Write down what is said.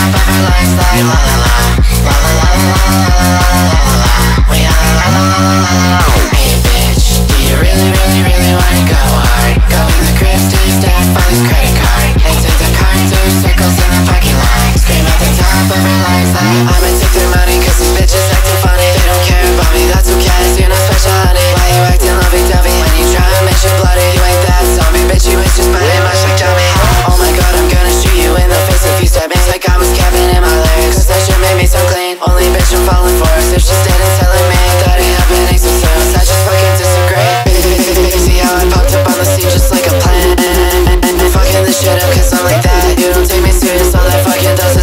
top of our lives like la la la, la la la la la la la la. We are la la la la la la. Hey bitch, do you really, really, really wanna go hard? Go in the crib, steal stack, all his credit card. Exit the car, do circles in the parking lot. Scream at the top of our lives like I'ma take their money cause these bitches acting funny. They don't care about me, that's who cares, you're not special honey. Why you acting lovey-dovey when you try and make shit bloody? You ain't that zombie, bitch, you ain't just buying much like Johnny. Oh my god, I'm gonna shoot you in the face if you stab me. Like I was Kevin in my lyrics, cause that shit made me so clean. Only bitch I'm falling for is if she's dead and telling me that ain't happening so soon. I just fucking disagree. See how I popped up on the scene just like a plan. I'm fucking this shit up cause I'm like that. You don't take me serious, all that fucking does